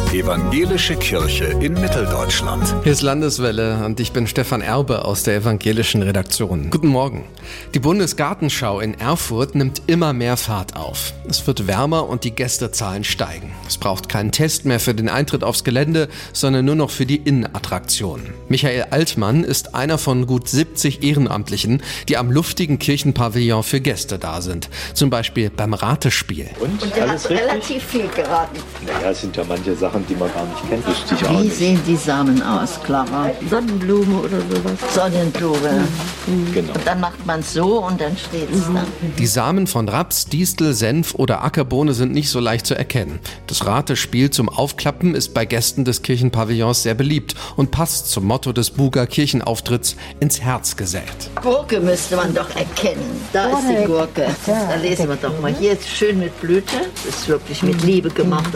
Evangelische Kirche in Mitteldeutschland. Hier ist Landeswelle und ich bin Stefan Erbe aus der evangelischen Redaktion. Guten Morgen. Die Bundesgartenschau in Erfurt nimmt immer mehr Fahrt auf. Es wird wärmer und die Gästezahlen steigen. Es braucht keinen Test mehr für den Eintritt aufs Gelände, sondern nur noch für die Innenattraktionen. Michael Altmann ist einer von gut 70 Ehrenamtlichen, die am luftigen Kirchenpavillon für Gäste da sind. Zum Beispiel beim Ratespiel. Und der hat relativ viel geraten. Naja, es sind ja manche Sachen, die man gar nicht kennt. Wie sehen die Samen aus, Clara? Sonnenblume oder sowas. Sonnenblume. Genau. Und dann macht man es so und dann steht es da. Die Samen von Raps, Distel, Senf oder Ackerbohne sind nicht so leicht zu erkennen. Das Ratespiel zum Aufklappen ist bei Gästen des Kirchenpavillons sehr beliebt und passt zum Motto des Buger Kirchenauftritts ins Herz gesät. Gurke müsste man doch erkennen. Da ist die Gurke. Da lesen wir doch mal. Hier ist schön mit Blüte. Das ist wirklich mit Liebe gemacht.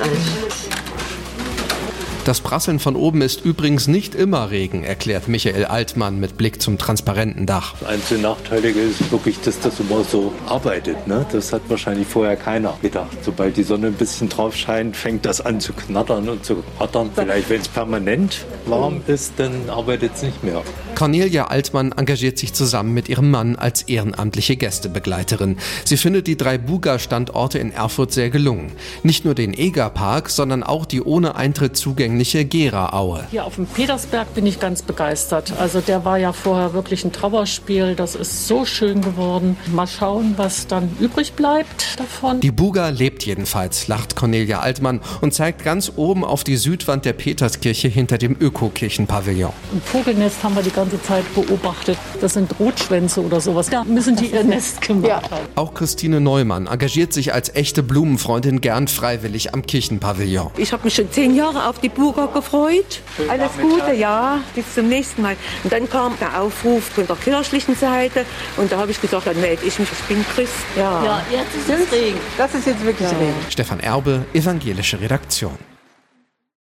Das Prasseln von oben ist übrigens nicht immer Regen, erklärt Michael Altmann mit Blick zum transparenten Dach. Das einzige Nachteilige ist wirklich, dass das immer so arbeitet. Ne? Das hat wahrscheinlich vorher keiner gedacht. Sobald die Sonne ein bisschen drauf scheint, fängt das an zu knattern und zu rattern. Vielleicht, wenn es permanent warm ist, dann arbeitet es nicht mehr. Cornelia Altmann engagiert sich zusammen mit ihrem Mann als ehrenamtliche Gästebegleiterin. Sie findet die 3 Buga-Standorte in Erfurt sehr gelungen. Nicht nur den Egerpark, sondern auch die ohne Eintritt zugängliche Gera-Aue. Hier auf dem Petersberg bin ich ganz begeistert. Also der war ja vorher wirklich ein Trauerspiel. Das ist so schön geworden. Mal schauen, was dann übrig bleibt davon. Die Buga lebt jedenfalls, lacht Cornelia Altmann und zeigt ganz oben auf die Südwand der Peterskirche hinter dem Öko-Kirchenpavillon. Ein Vogelnest haben wir die ganze Zeit beobachtet. Das sind Rotschwänze oder sowas. Da müssen die ihr Nest gemacht haben. Auch Christine Neumann engagiert sich als echte Blumenfreundin gern freiwillig am Kirchenpavillon. Ich habe mich schon 10 Jahre auf die Buga gefreut. Alles Gute, ja, bis zum nächsten Mal. Und dann kam der Aufruf von der kirchlichen Seite und da habe ich gesagt, dann melde ich mich, ich bin Christ. Ja, jetzt ist es Regen. Das ist jetzt wirklich Regen. Stefan Erbe, evangelische Redaktion.